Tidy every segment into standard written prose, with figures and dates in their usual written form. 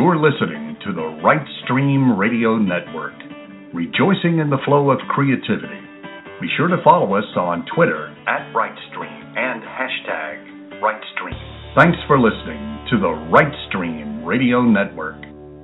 You're listening to the Right Stream Radio Network, rejoicing in the flow of creativity. Be sure to follow us on Twitter at RightStream and hashtag RightStream. Thanks for listening to the Right Stream Radio Network.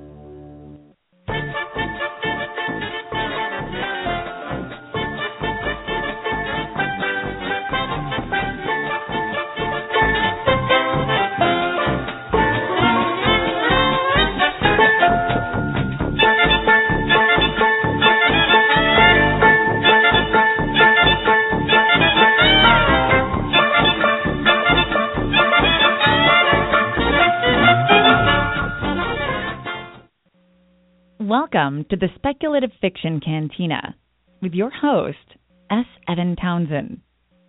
Welcome to the Speculative Fiction Cantina with your host, S. Evan Townsend.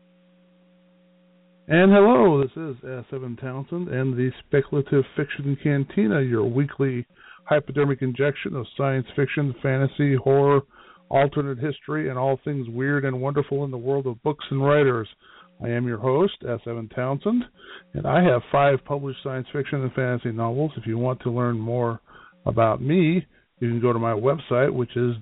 And hello, this is S. Evan Townsend and the Speculative Fiction Cantina, your weekly hypodermic injection of science fiction, fantasy, horror, alternate history, and all things weird and wonderful in the world of books and writers. I am your host, S. Evan Townsend, and I have 5 published science fiction and fantasy novels. If you want to learn more about me, you can go to my website, which is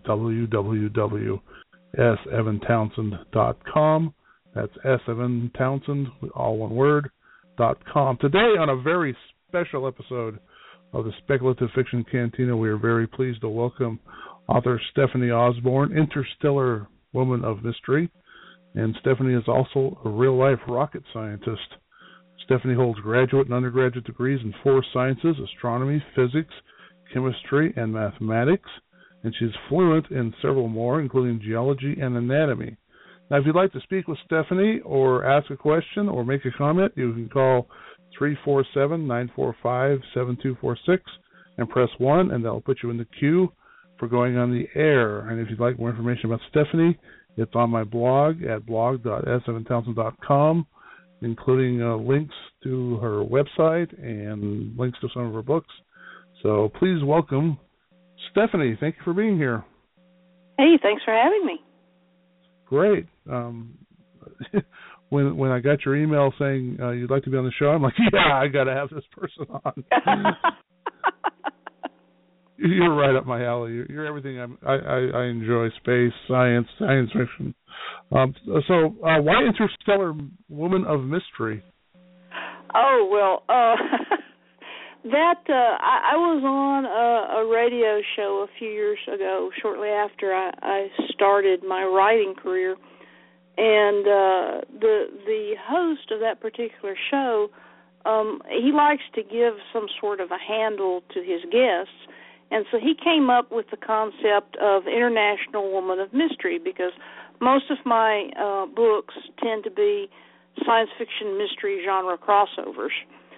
www.sevantownsend.com. That's S7Townsend, all one word, .com. Today, on a very special episode of the Speculative Fiction Cantina, we are very pleased to welcome author Stephanie Osborne, Interstellar Woman of Mystery. And Stephanie is also a real-life rocket scientist. Stephanie holds graduate and undergraduate degrees in 4 sciences: astronomy, physics, chemistry, and mathematics, and she's fluent in several more, including geology and anatomy. Now, if you'd like to speak with Stephanie or ask a question or make a comment, you can call 347-945-7246 and press 1, and that'll put you in the queue for going on the air. And if you'd like more information about Stephanie, it's on my blog at blog.s7townsend.com, including links to her website and links to some of her books. So please welcome Stephanie. Thank you for being here. Hey, thanks for having me. Great. When I got your email saying you'd like to be on the show, I'm like, yeah, I got to have this person on. You're right up my alley. You're everything I enjoy: space, science fiction. So why Interstellar Woman of Mystery? Oh, well, I was on a radio show a few years ago, shortly after I started my writing career, and the host of that particular show, he likes to give some sort of a handle to his guests, and so he came up with the concept of International Woman of Mystery, because most of my books tend to be science fiction mystery genre crossovers.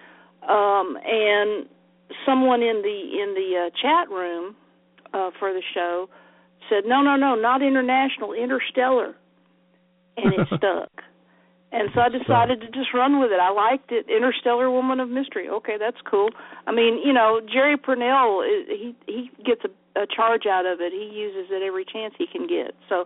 And someone in the chat room for the show said, no, not international, interstellar, and it stuck. And so I decided to just run with it. I liked it, Interstellar Woman of Mystery. Okay, that's cool. I mean, Jerry Purnell, he gets a charge out of it. He uses it every chance he can get. So,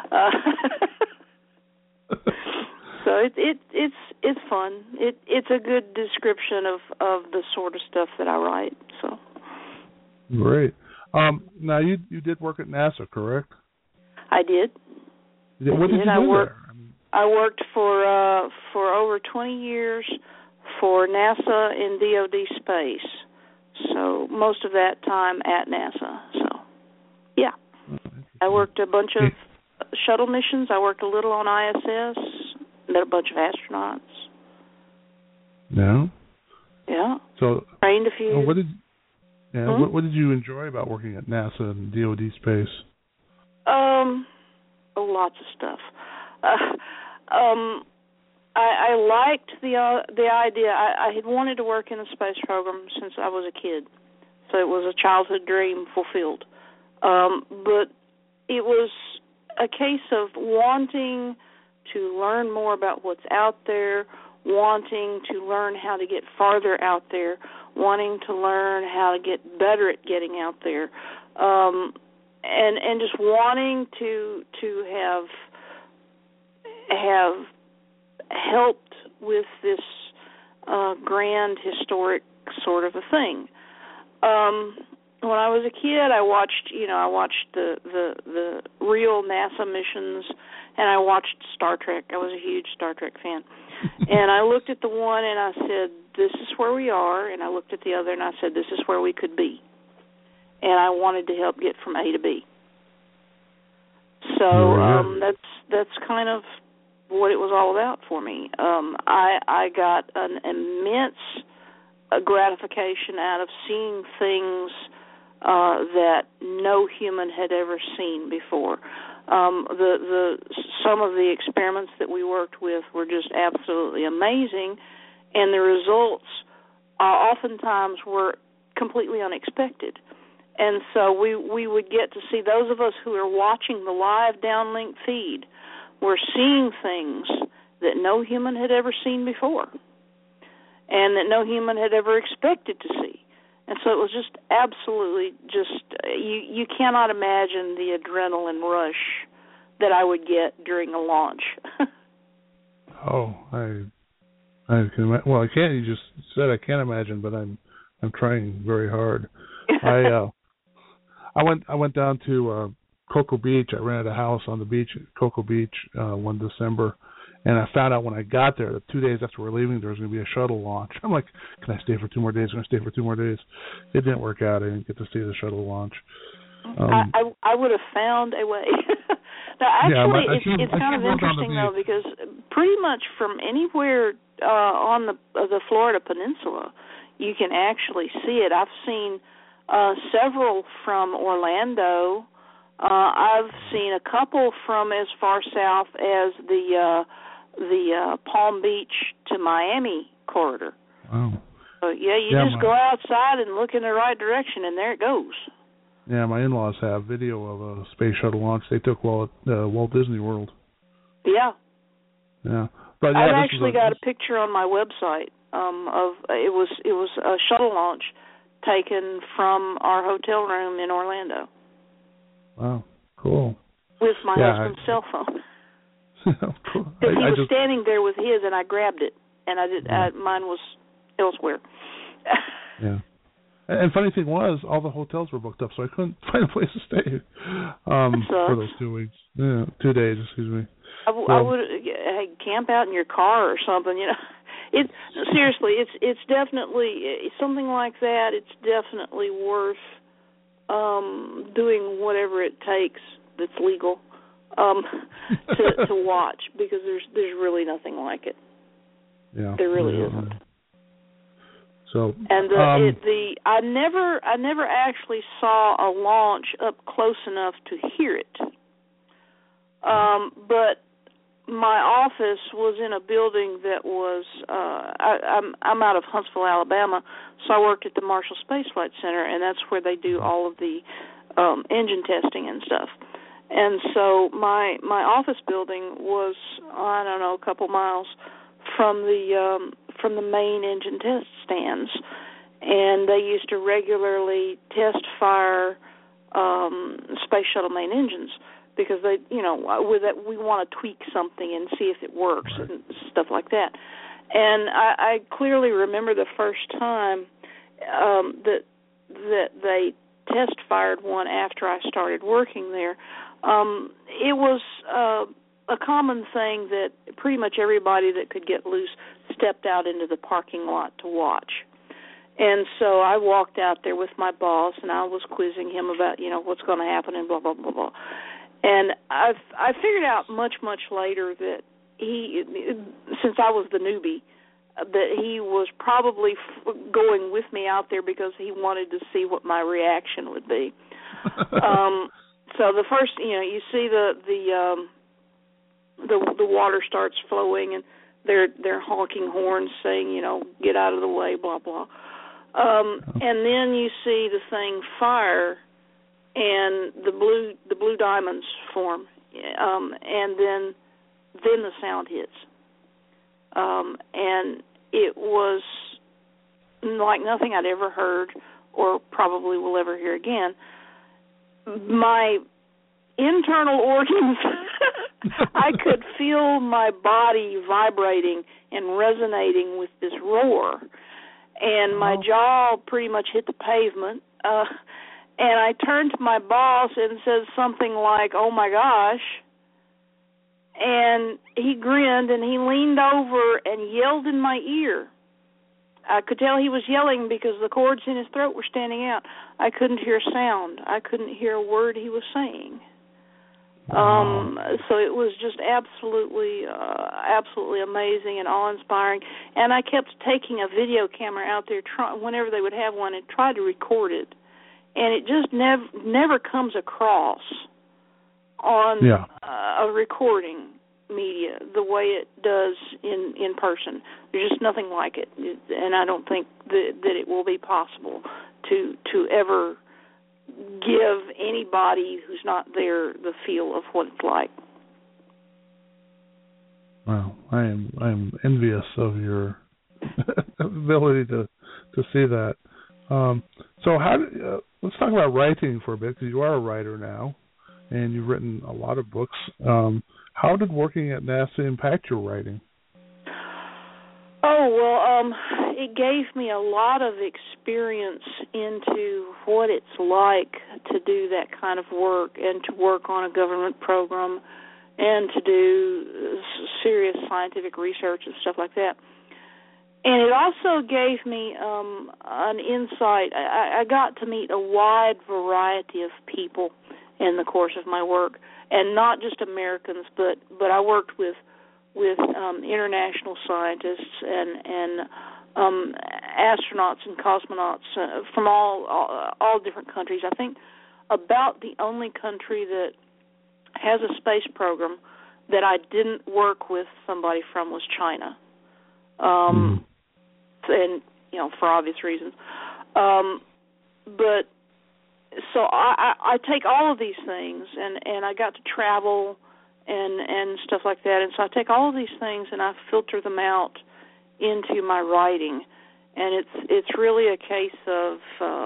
so it's fun. It's a good description of the sort of stuff that I write. So great. Now you did work at NASA, correct? I did. What did you do there? I worked for over 20 years for NASA in DoD space. So most of that time at NASA. So yeah, I worked a bunch of shuttle missions. I worked a little on ISS. Met a bunch of astronauts. Yeah. Yeah. So trained a few. What did you enjoy about working at NASA and DoD space? Lots of stuff. I liked the idea. I had wanted to work in the space program since I was a kid, so it was a childhood dream fulfilled. But it was a case of wanting to learn more about what's out there, wanting to learn how to get farther out there, wanting to learn how to get better at getting out there, and just wanting to have helped with this grand historic sort of a thing. When I was a kid, I watched the real NASA missions, and I watched Star Trek. I was a huge Star Trek fan. And I looked at the one and I said, this is where we are, and I looked at the other and I said, this is where we could be. And I wanted to help get from A to B. So that's kind of what it was all about for me. I got an immense gratification out of seeing things that no human had ever seen before. Some of the experiments that we worked with were just absolutely amazing, and the results oftentimes were completely unexpected. And so we would get to see, those of us who are watching the live downlink feed were seeing things that no human had ever seen before and that no human had ever expected to see. And so it was just absolutely you cannot imagine the adrenaline rush that I would get during a launch. I can imagine. Well, I can't. You just said I can't imagine, but I'm trying very hard. I went down to Cocoa Beach. I rented a house on the beach at Cocoa Beach one December, and I found out when I got there that 2 days after we're leaving, there was going to be a shuttle launch. I'm like, can I stay for 2 more days? Can I stay for 2 more days? It didn't work out. I didn't get to see the shuttle launch. I would have found a way. Now, actually, it's kind of interesting, though, because pretty much from anywhere on the Florida Peninsula, you can actually see it. I've seen several from Orlando. I've seen a couple from as far south as the Palm Beach to Miami corridor. Wow. So, you just go outside and look in the right direction, and there it goes. Yeah, my in-laws have video of a space shuttle launch they took while at Walt Disney World. Yeah. Yeah. But I've actually got a picture on my website of it was a shuttle launch taken from our hotel room in Orlando. Wow, cool. With my husband's cell phone. Cool. Because he was standing there with his, and I grabbed it, and mine was elsewhere. Yeah. And funny thing was, all the hotels were booked up, so I couldn't find a place to stay for those 2 weeks. Yeah, 2 days, excuse me. I would camp out in your car or something, Seriously, it's definitely something like that. It's definitely worth doing whatever it takes that's legal to watch, because there's really nothing like it. Yeah, there really isn't. So, and I never actually saw a launch up close enough to hear it. But my office was in a building that was I'm out of Huntsville, Alabama, so I worked at the Marshall Space Flight Center, and that's where they do all of the engine testing and stuff. And so my office building was, I don't know, a couple miles from the main engine test stands, and they used to regularly test fire space shuttle main engines, because they, with that, we want to tweak something and see if it works, right, and stuff like that. And I clearly remember the first time that they test fired one after I started working there. It was a common thing that pretty much everybody that could get loose stepped out into the parking lot to watch. And so I walked out there with my boss, and I was quizzing him about, what's going to happen and blah, blah, blah, blah. And I figured out much, much later that he, since I was the newbie, that he was probably going with me out there because he wanted to see what my reaction would be. So the first, you see the water starts flowing, and they're honking horns saying, get out of the way, blah, blah. And then you see the thing fire, and the blue diamonds form, and then the sound hits, and it was like nothing I'd ever heard or probably will ever hear again. My internal organs, I could feel my body vibrating and resonating with this roar. and my jaw pretty much hit the pavement. And I turned to my boss and said something like, "Oh my gosh." And he grinned and he leaned over and yelled in my ear. I could tell he was yelling because the cords in his throat were standing out. I couldn't hear sound. I couldn't hear a word he was saying. So it was just absolutely amazing and awe-inspiring. And I kept taking a video camera out there whenever they would have one and tried to record it. And it just never comes across on a recording media the way it does in person. There's just nothing like it, and I don't think that it will be possible to ever give anybody who's not there the feel of what it's like. Wow, I am envious of your ability to see that. So let's talk about writing for a bit, because you are a writer now, and you've written a lot of books. How did working at NASA impact your writing? Oh, well, it gave me a lot of experience into what it's like to do that kind of work and to work on a government program and to do serious scientific research and stuff like that. And it also gave me an insight. I got to meet a wide variety of people in the course of my work, and not just Americans, but I worked with international scientists and astronauts and cosmonauts from all different countries. I think about the only country that has a space program that I didn't work with somebody from was China. And, for obvious reasons. But so I take all of these things, and I got to travel and stuff like that. And so I take all of these things and I filter them out into my writing. And it's really a case of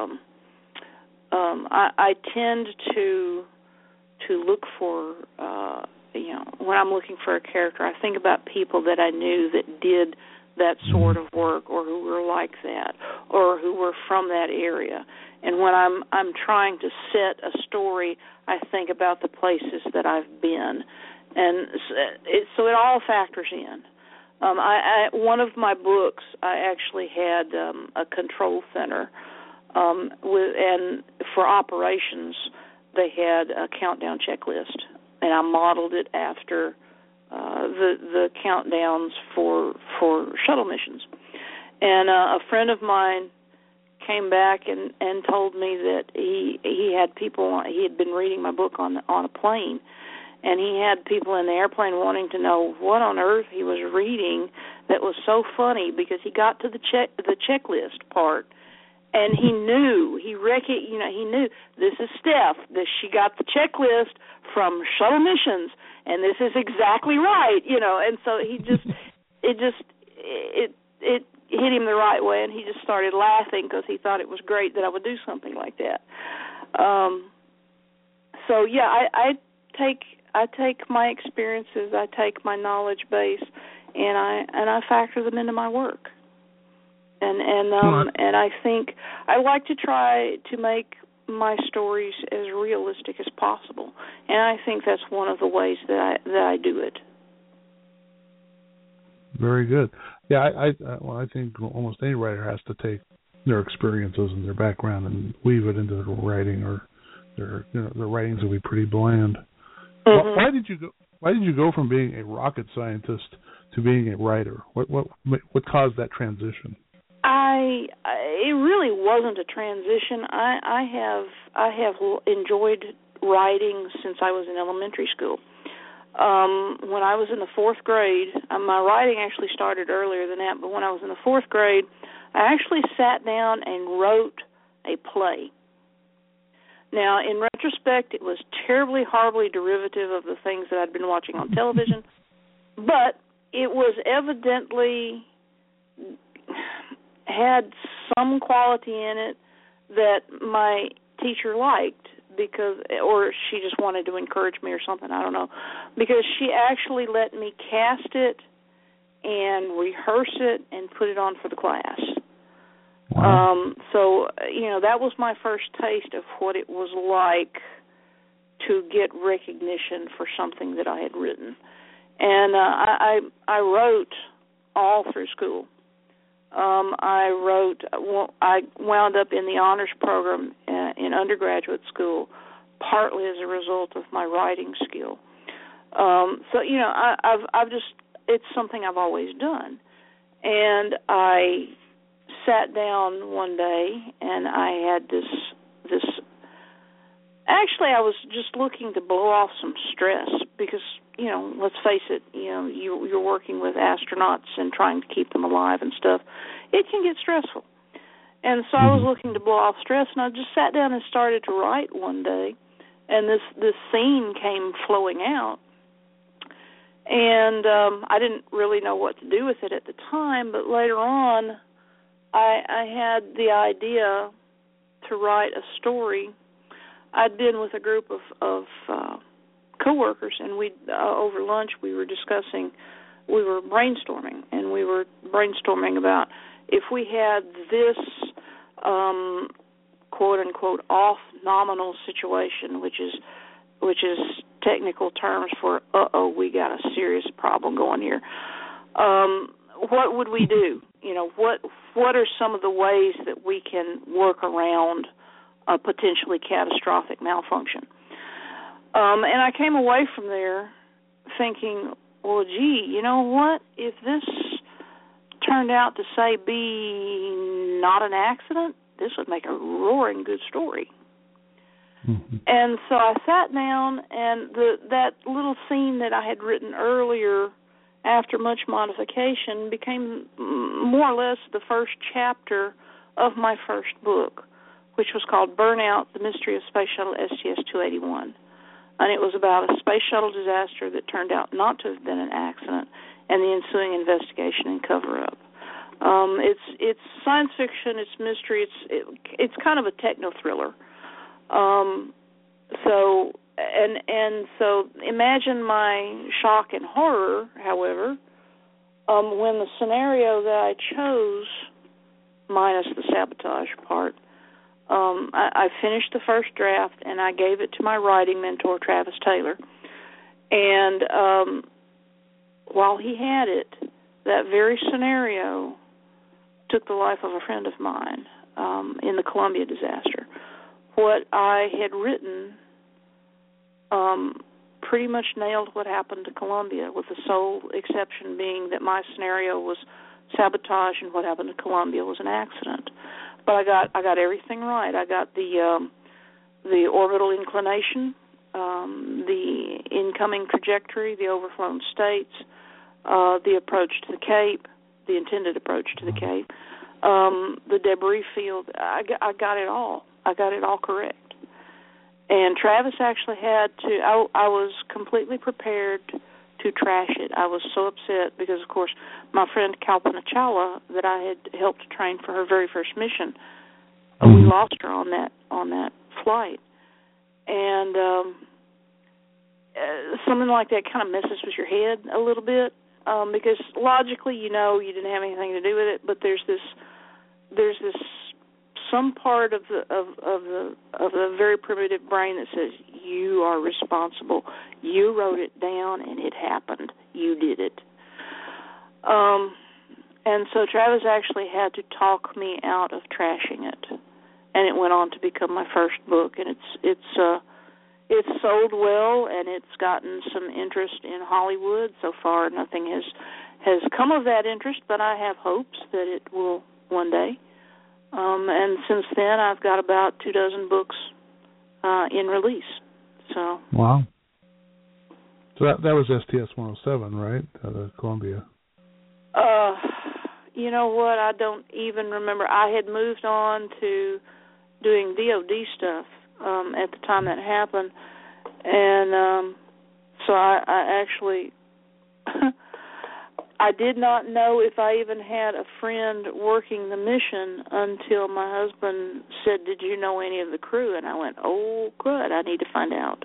I tend to look for when I'm looking for a character, I think about people that I knew that did that sort of work, or who were like that, or who were from that area. And when I'm trying to set a story, I think about the places that I've been, and so it all factors in. One of my books, I actually had a control center, and for operations, they had a countdown checklist, and I modeled it after the countdowns for shuttle missions. And a friend of mine came back and told me that he had people, he had been reading my book on a plane, and he had people in the airplane wanting to know what on earth he was reading that was so funny, because he got to the checklist part, and he knew, he knew, this is Steph, she got the checklist from shuttle missions, and this is exactly right, and so it hit him the right way, and he just started laughing because he thought it was great that I would do something like that. So yeah, I take my experiences, I take my knowledge base, and I factor them into my work. And I think I like to try to make my stories as realistic as possible, and I think that's one of the ways that I do it. Very good. Yeah, I think almost any writer has to take their experiences and their background and weave it into their writing, or their writings will be pretty bland. Mm-hmm. Why did you go from being a rocket scientist to being a writer? What caused that transition? It really wasn't a transition. I have enjoyed writing since I was in elementary school. When I was in the fourth grade, my writing actually started earlier than that, but when I was in the fourth grade, I actually sat down and wrote a play. Now, in retrospect, it was terribly, horribly derivative of the things that I'd been watching on television, but it was evidently had some quality in it that my teacher liked, or she just wanted to encourage me or something, I don't know, because she actually let me cast it and rehearse it and put it on for the class. Wow. So, that was my first taste of what it was like to get recognition for something that I had written. And I wrote all through school. I wound up in the honors program in undergraduate school, partly as a result of my writing skill. It's something I've always done. And I sat down one day and I had this actually I was just looking to blow off some stress because, let's face it, you're working with astronauts and trying to keep them alive and stuff. It can get stressful. And so I was looking to blow off stress, and I just sat down and started to write one day, and this scene came flowing out. And I didn't really know what to do with it at the time, but later on I had the idea to write a story. I'd been with a group of coworkers, and over lunch we were brainstorming, and we were brainstorming about if we had this quote-unquote off-nominal situation, which is technical terms for, we got a serious problem going here. What would we do? What are some of the ways that we can work around a potentially catastrophic malfunction? And I came away from there thinking, well, gee, you know what? If this turned out to, say, be not an accident, this would make a roaring good story. Mm-hmm. And so I sat down, and that little scene that I had written earlier, after much modification, became more or less the first chapter of my first book, which was called Burnout, The Mystery of Space Shuttle STS-281. And it was about a space shuttle disaster that turned out not to have been an accident and the ensuing investigation and cover-up. It's science fiction, it's mystery, it's kind of a techno-thriller. So imagine my shock and horror, however, when the scenario that I chose, minus the sabotage part, I finished the first draft and I gave it to my writing mentor, Travis Taylor. And while he had it, that very scenario took the life of a friend of mine in the Columbia disaster. What I had written pretty much nailed what happened to Columbia, with the sole exception being that my scenario was sabotage and what happened to Columbia was an accident. But I got everything right. I got the orbital inclination, the incoming trajectory, the overflown states, the approach to the Cape, the intended approach to the Cape, the debris field. I got it all. I got it all correct. And Travis actually had to, I was completely prepared to trash it. I was so upset because, of course, my friend Kalpana Chawla, that I had helped train for her very first mission, we lost her on that flight. And something like that kind of messes with your head a little bit, because logically you didn't have anything to do with it, but there's this some part of the very primitive brain that says you are responsible. You wrote it down and it happened. You did it. And so Travis actually had to talk me out of trashing it, and it went on to become my first book. And it's sold well, and it's gotten some interest in Hollywood. So far, nothing has come of that interest, but I have hopes that it will one day. And since then, I've got about 24 books in release. So wow. So that was STS-107, right? The Columbia. You know what? I don't even remember. I had moved on to doing DOD stuff at the time that happened, and so I actually I did not know if I even had a friend working the mission until my husband said, "Did you know any of the crew?" And I went, "Oh, good. I need to find out."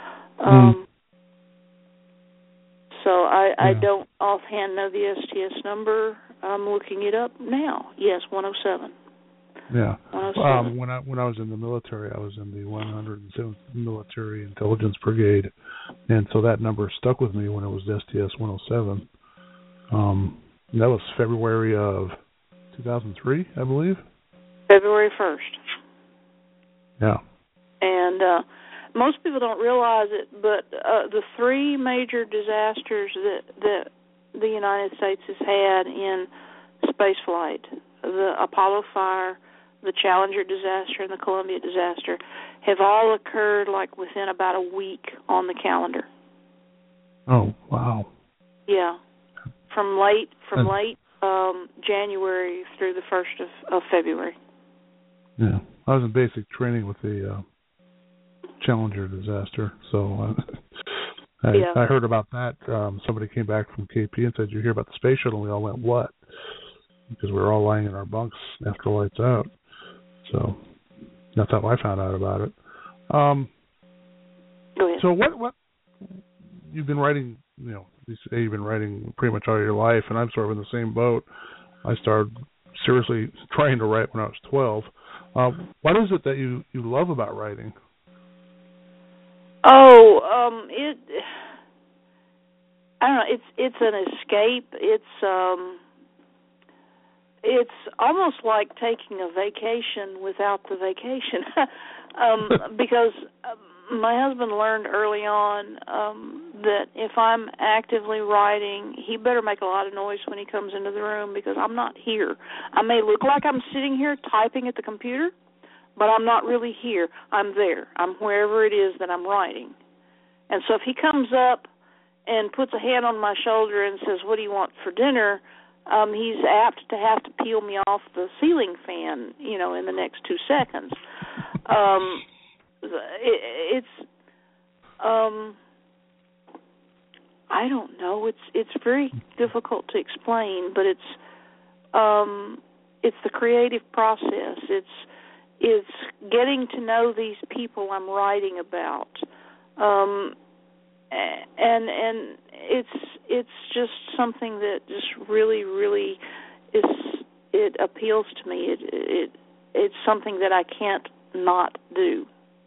So I don't offhand know the STS number. I'm looking it up now. Yes, 107. Yeah. 107. When I was in the military, I was in the 107th Military Intelligence Brigade, and so that number stuck with me when it was STS 107. That was February of 2003, I believe. February 1st. Yeah. And most people don't realize it, but the three major disasters that the United States has had in space flight, the Apollo fire, the Challenger disaster, and the Columbia disaster, have all occurred like within about a week on the calendar. Oh, wow. Yeah. From late January through the 1st of February. Yeah. I was in basic training with the Challenger disaster, so I heard about that. Somebody came back from KP and said, "Did you hear about the space shuttle?" And we all went, "What?" Because we were all lying in our bunks after lights out. So that's how I found out about it. Go ahead. So what you've been writing, you say you've been writing pretty much all your life, and I'm sort of in the same boat. I started seriously trying to write when I was 12. What is it that you love about writing? I don't know. It's an escape. It's almost like taking a vacation without the vacation, because my husband learned early on that if I'm actively writing, he better make a lot of noise when he comes into the room, because I'm not here. I may look like I'm sitting here typing at the computer, but I'm not really here. I'm there. I'm wherever it is that I'm writing. And so if he comes up and puts a hand on my shoulder and says, "What do you want for dinner?" He's apt to have to peel me off the ceiling fan, in the next 2 seconds. I don't know. It's very difficult to explain, but it's the creative process. It's getting to know these people I'm writing about, and it's just something that just really, really it appeals to me. It's something that I can't not do.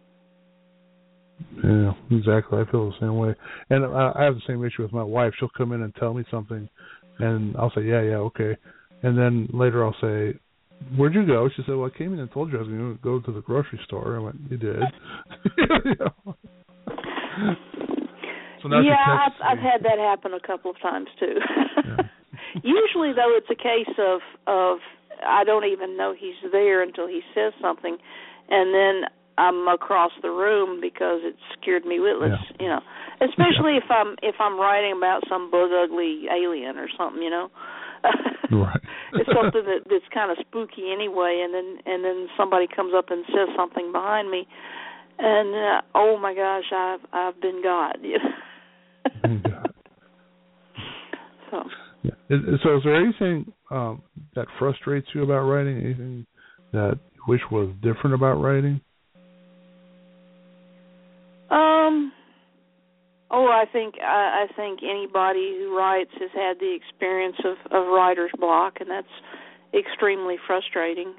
Yeah, exactly. I feel the same way. And I have the same issue with my wife. She'll come in and tell me something, and I'll say, yeah, okay. And then later I'll say, "Where'd you go?" She said, "Well, I came in and told you I was going to go to the grocery store." I went, "You did?" So now I've had that happen a couple of times, too. Yeah. Usually, though, it's a case of I don't even know he's there until he says something, and then I'm across the room because it scared me witless, Especially if I'm writing about some bug ugly alien or something, Right. It's something that's kind of spooky anyway, and then somebody comes up and says something behind me, and oh my gosh, I've been got. So. Yeah. So is there anything that frustrates you about writing? Anything that you wish was different about writing? I think anybody who writes has had the experience of writer's block, and that's extremely frustrating.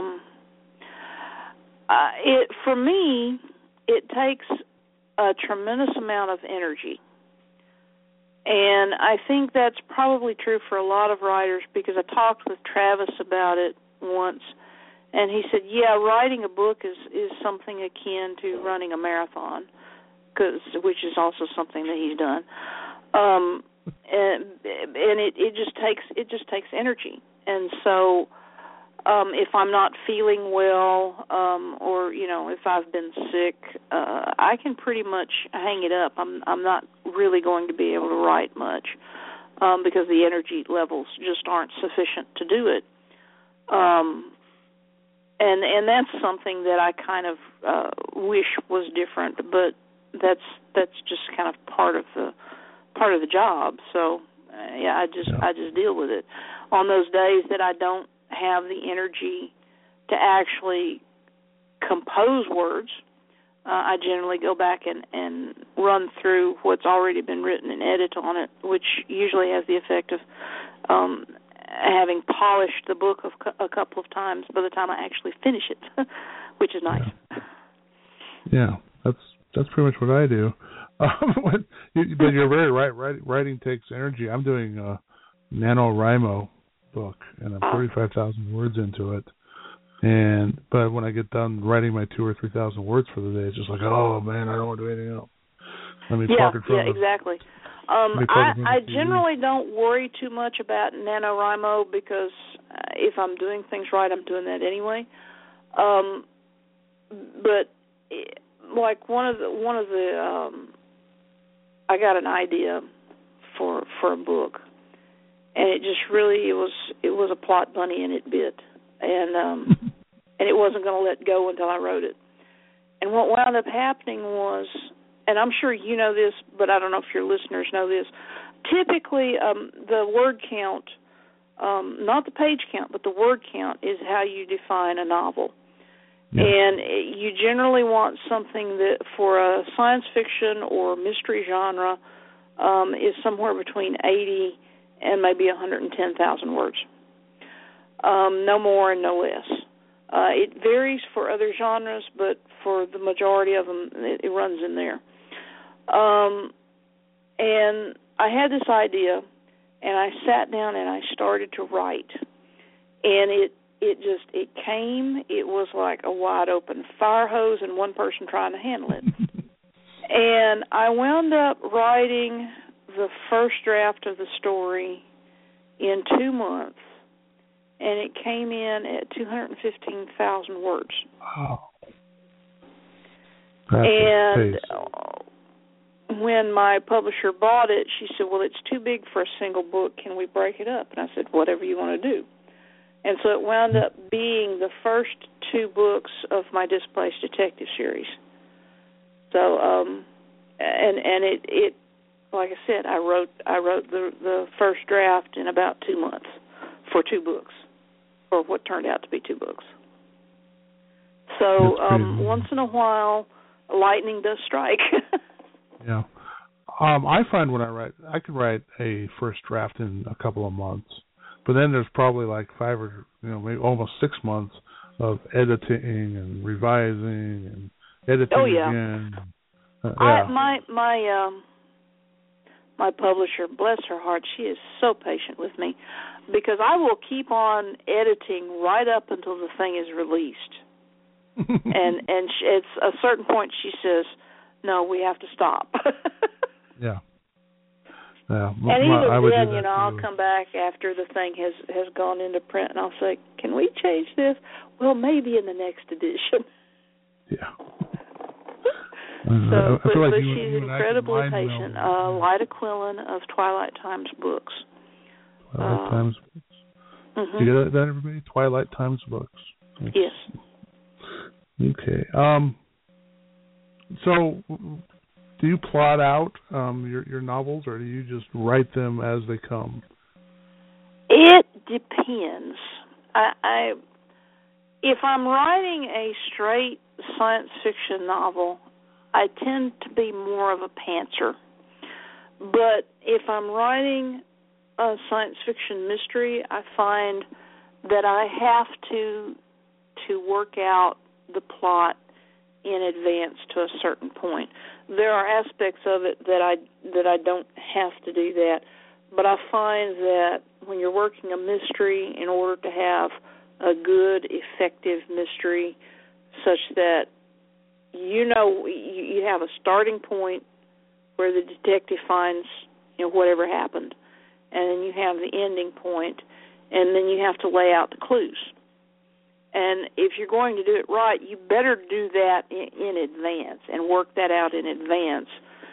For me, it takes a tremendous amount of energy. And I think that's probably true for a lot of writers, because I talked with Travis about it once, and he said, yeah, writing a book is something akin to running a marathon, which is also something that he's done. And it just takes energy. And so if I'm not feeling well, or if I've been sick, I can pretty much hang it up. I'm not really going to be able to write much, because the energy levels just aren't sufficient to do it. And that's something that I kind of wish was different, but that's just kind of part of the job. So I just deal with it. On those days that I don't have the energy to actually compose words, I generally go back and run through what's already been written and edit on it, which usually has the effect of having polished the book a couple of times by the time I actually finish it, which is nice. Yeah, that's pretty much what I do. But you're very right. Writing takes energy. I'm doing a NaNoWriMo book, and I'm 35,000 words into it. But when I get done writing my 2,000 or 3,000 words for the day, it's just like, oh man, I don't want to do anything else. Let me park it from exactly. I generally don't worry too much about NaNoWriMo because if I'm doing things right, I'm doing that anyway. But like one of the I got an idea for a book, and it just really it was a plot bunny and it bit, and it wasn't going to let go until I wrote it. And what wound up happening was, and I'm sure you know this, but I don't know if your listeners know this, typically the word count, not the page count, but the word count is how you define a novel. Yeah. And you generally want something that for a science fiction or mystery genre is somewhere between 80 and maybe 110,000 words. No more and no less. It varies for other genres, but for the majority of them, it runs in there. And I had this idea, and I sat down and I started to write. And it came. It was like a wide open fire hose and one person trying to handle it. And I wound up writing the first draft of the story in 2 months, and it came in at 215,000 words. Wow. And when my publisher bought it, she said, well, it's too big for a single book. Can we break it up? And I said, whatever you want to do. And so it wound up being the first 2 books of my Displaced Detective series. So, and it like I said, I wrote the first draft in about 2 months for 2 books, or what turned out to be 2 books. So once in a while, lightning does strike. Yeah. I find when I write, I can write a first draft in a couple of months. But then there's probably like 5 or maybe almost 6 months of editing and revising and editing again. My publisher, bless her heart, she is so patient with me because I will keep on editing right up until the thing is released. and it's a certain point she says, "No, we have to stop." Yeah. Yeah, and even then, I'll come back after the thing has gone into print, and I'll say, "Can we change this?" Well, maybe in the next edition. Yeah. But she's incredibly patient. Lyda Quillen of Twilight Times Books. Twilight Times Books. Mm-hmm. Do you get that, everybody? Twilight Times Books. Yes. Okay. So, do you plot out your novels, or do you just write them as they come? It depends. If I'm writing a straight science fiction novel, I tend to be more of a pantser. But if I'm writing a science fiction mystery, I find that I have to work out the plot in advance to a certain point. There are aspects of it that I don't have to do that, but I find that when you're working a mystery, in order to have a good, effective mystery, such that you have a starting point where the detective finds whatever happened, and then you have the ending point, and then you have to lay out the clues. And if you're going to do it right, you better do that in advance and work that out in advance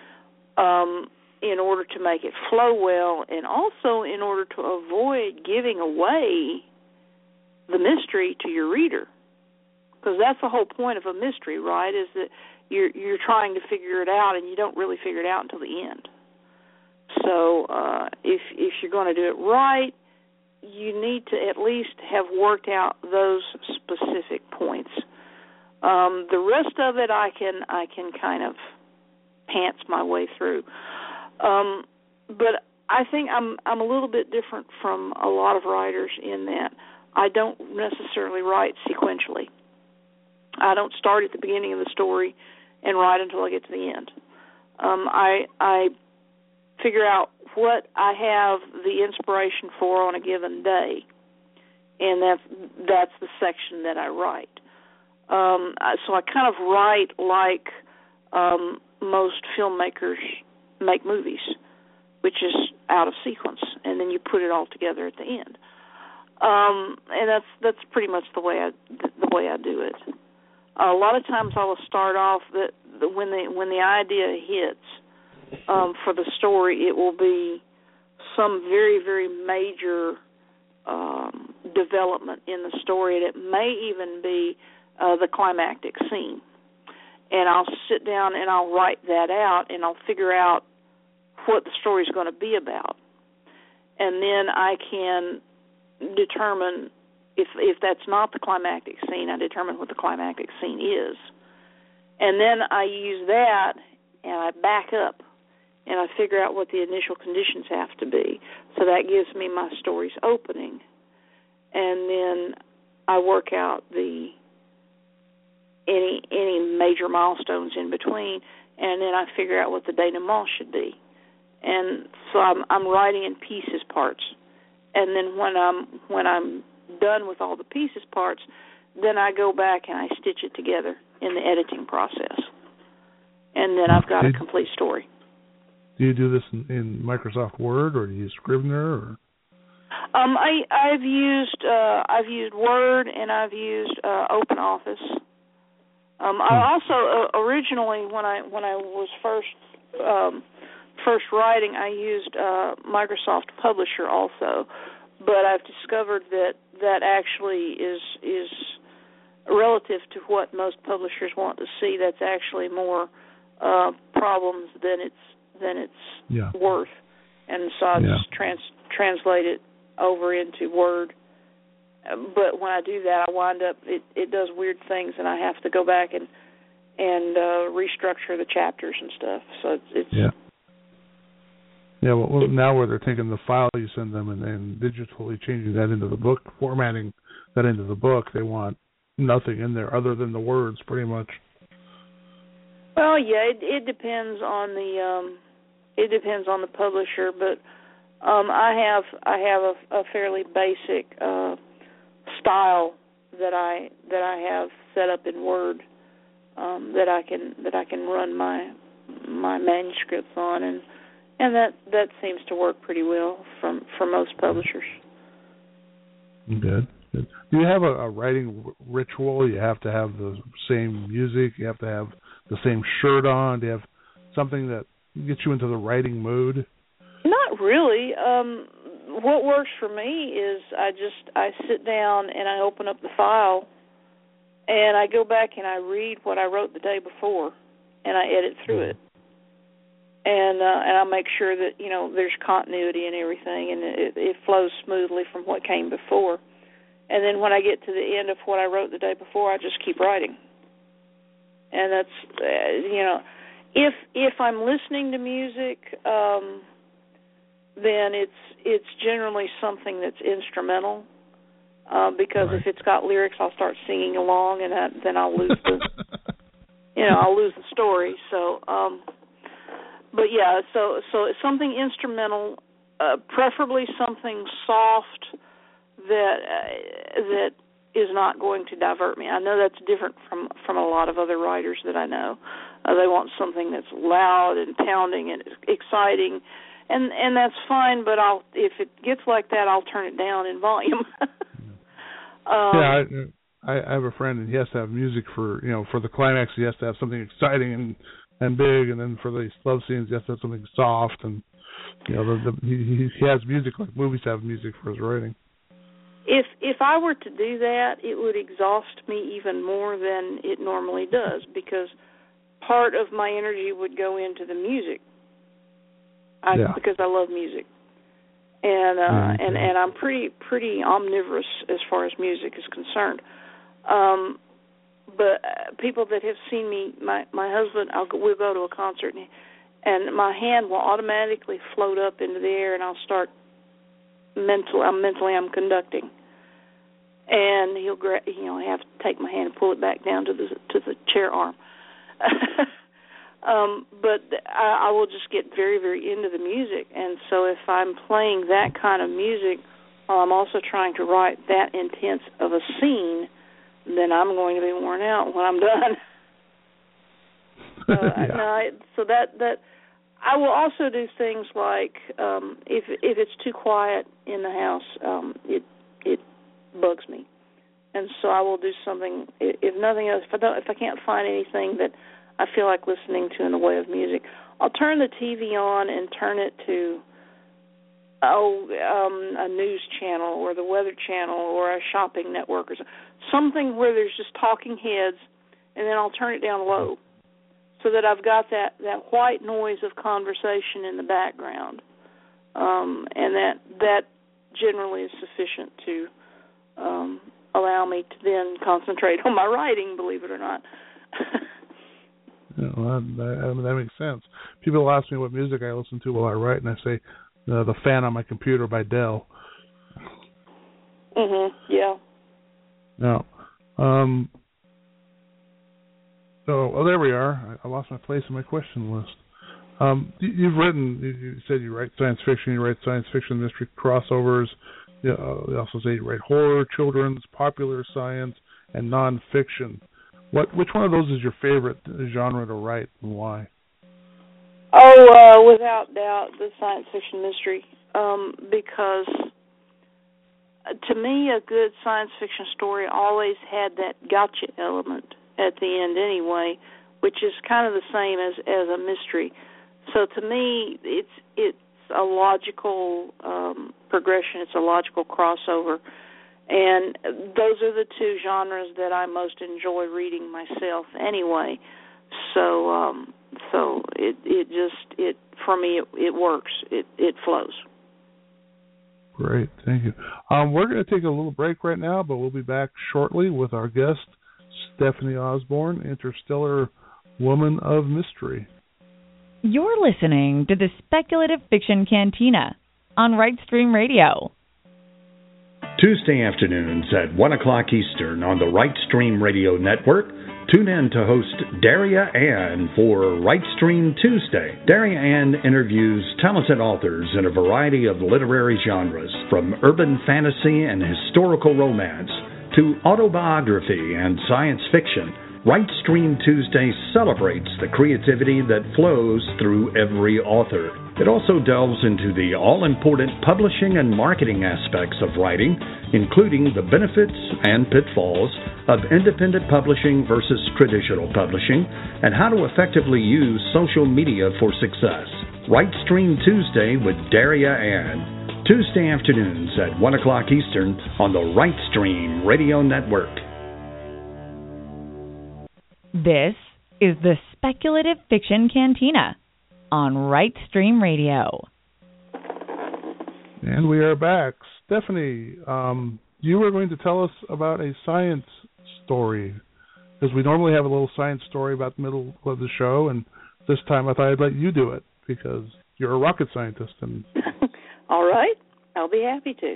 in order to make it flow well, and also in order to avoid giving away the mystery to your reader. Because that's the whole point of a mystery, right, is that you're trying to figure it out, and you don't really figure it out until the end. So if you're going to do it right, you need to at least have worked out those specific points. The rest of it I can kind of pants my way through. But I think I'm a little bit different from a lot of writers in that I don't necessarily write sequentially. I don't start at the beginning of the story and write until I get to the end. I figure out what I have the inspiration for on a given day, and that's the section that I write. So I kind of write like most filmmakers make movies, which is out of sequence, and then you put it all together at the end. And that's pretty much the way I do it. A lot of times I will start off when the idea hits for the story, it will be some very, very major development in the story, and it may even be the climactic scene. And I'll sit down and I'll write that out, and I'll figure out what the story is going to be about. And then I can determine, if that's not the climactic scene, I determine what the climactic scene is. And then I use that, and I back up, and I figure out what the initial conditions have to be. So that gives me my story's opening. And then I work out any major milestones in between, and then I figure out what the denouement should be. And so I'm writing in pieces parts. And then when I'm done with all the pieces parts, then I go back and I stitch it together in the editing process. And then I've got a complete story. Do you do this in Microsoft Word, or do you use Scrivener? Or? I've used Word, and I've used OpenOffice. I also originally when I was first writing, I used Microsoft Publisher also, but I've discovered that actually is relative to what most publishers want to see. That's actually more problems than it's worth, and so I just translate it over into Word. But when I do that, I wind up it does weird things, and I have to go back and restructure the chapters and stuff. So it's well, now where they're taking the file you send them and digitally changing that into the book, formatting that into the book, they want nothing in there other than the words, pretty much. Well, yeah, it depends on the publisher, but I have a fairly basic style that I have set up in Word that I can run my manuscripts on, and that seems to work pretty well for most publishers. Good. Do you have a writing ritual? You have to have the same music. You have to have the same shirt on. Do you have something that gets you into the writing mood? Not really. What works for me is I sit down and I open up the file, and I go back and I read what I wrote the day before, and I edit through it. And I make sure that, there's continuity and everything, and it flows smoothly from what came before. And then when I get to the end of what I wrote the day before, I just keep writing. And that's, if I'm listening to music, then it's generally something that's instrumental, because if it's got lyrics, I'll start singing along, and then I'll lose I'll lose the story. So. But yeah, so something instrumental, preferably something soft that is not going to divert me. I know that's different from a lot of other writers that I know. They want something that's loud and pounding and exciting, and that's fine. But if it gets like that, I'll turn it down in volume. I have a friend, and he has to have music for the climax. He has to have something exciting and big, and then for the love scenes, he has to have something soft, and he has music like movies have music for his writing. If I were to do that, it would exhaust me even more than it normally does, because part of my energy would go into the music, because I love music, and I'm pretty omnivorous as far as music is concerned. But people that have seen me, my husband, we'll go to a concert, and my hand will automatically float up into the air, and I'll start I'm conducting, and he'll have to take my hand and pull it back down to the chair arm. But I will just get very, very into the music, and so if I'm playing that kind of music while I'm also trying to write that intense of a scene, then I'm going to be worn out when I'm done. So that I will also do things like if it's too quiet in the house, it bugs me, and so I will do something. If nothing else, if I can't find anything that I feel like listening to in the way of music, I'll turn the TV on and turn it to a news channel or the Weather Channel or a shopping network or something where there's just talking heads, and then I'll turn it down low so that I've got that white noise of conversation in the background, and that generally is sufficient to allow me to then concentrate on my writing, believe it or not. That makes sense. People ask me what music I listen to while I write, and I say the Fan on My Computer by Dell. Yeah. No. So there we are. I lost my place in my question list. You've written. You said you write science fiction. You write science fiction mystery crossovers. You also say you write horror, children's, popular science, and nonfiction. Which one of those is your favorite genre to write, and why? Without doubt, the science fiction mystery, because to me, a good science fiction story always had that gotcha element at the end anyway, which is kind of the same as a mystery. So to me, it's a logical progression. It's a logical crossover. And those are the two genres that I most enjoy reading myself anyway. So it for me it works. It flows. Great, thank you. We're going to take a little break right now, but we'll be back shortly with our guest, Stephanie Osborne, Interstellar Woman of Mystery. You're listening to the Speculative Fiction Cantina on Rightstream Radio. Tuesday afternoons at 1 o'clock Eastern on the Rightstream Radio Network. Tune in to host Daria Ann for Rightstream Tuesday. Daria Ann interviews talented authors in a variety of literary genres, from urban fantasy and historical romance to autobiography and science fiction. Rightstream Tuesday celebrates the creativity that flows through every author. It also delves into the all-important publishing and marketing aspects of writing, including the benefits and pitfalls of independent publishing versus traditional publishing, and how to effectively use social media for success. Rightstream Tuesday with Daria Ann. Tuesday afternoons at 1 o'clock Eastern on the Rightstream Radio Network. This is the Speculative Fiction Cantina on Rightstream Radio. And we are back. Stephanie, you were going to tell us about a science story, because we normally have a little science story about the middle of the show, and this time I thought I'd let you do it, because you're a rocket scientist. And all right, I'll be happy to.